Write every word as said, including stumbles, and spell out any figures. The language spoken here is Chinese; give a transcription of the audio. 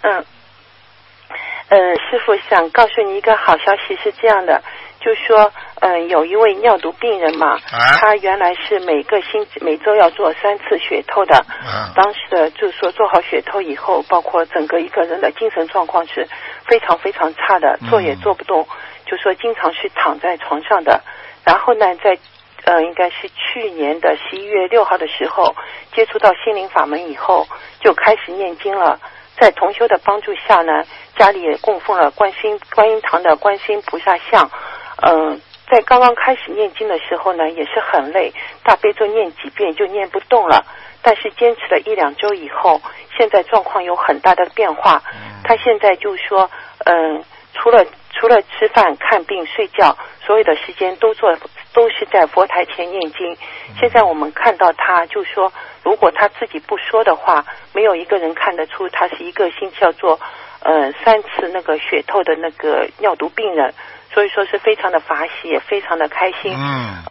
嗯，呃，师傅想告诉你一个好消息，是这样的，就是说，嗯、呃，有一位尿毒病人嘛， 啊、 他原来是每个星期每周要做三次血透的， 啊、 当时的就是说做好血透以后，包括整个一个人的精神状况是非常非常差的，做也做不动，嗯、就说经常是躺在床上的。然后呢，在呃，应该是去年的十一月六号的时候，接触到心灵法门以后，就开始念经了。在同修的帮助下呢，家里也供奉了观音观音堂的观世音菩萨像。嗯、呃，在刚刚开始念经的时候呢，也是很累，大悲咒念几遍就念不动了。但是坚持了一两周以后，现在状况有很大的变化。他现在就说，嗯、呃，除了除了吃饭、看病、睡觉，所有的时间都做都是在佛台前念经。现在我们看到他，就说如果他自己不说的话，没有一个人看得出他是一个星期要做呃三次那个血透的那个尿毒病人，所以说是非常的法喜，也非常的开心。 嗯。